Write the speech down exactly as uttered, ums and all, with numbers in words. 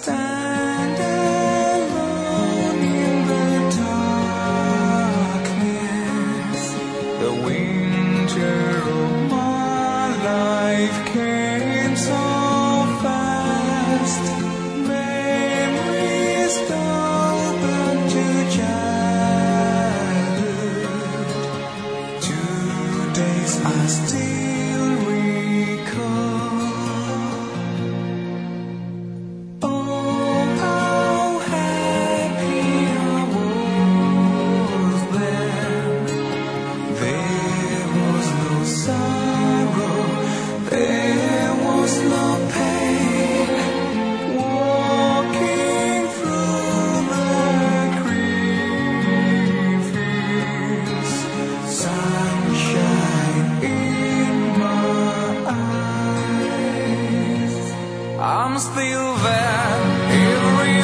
stand alone in the darkness. The winter of my life came so fast. Memories dull back to childhood. Two days I still recall. Oh, how happy I was then. There was no sorrow, there was no pain. Walking through the green fields, sunshine in my eyes. I'm still there every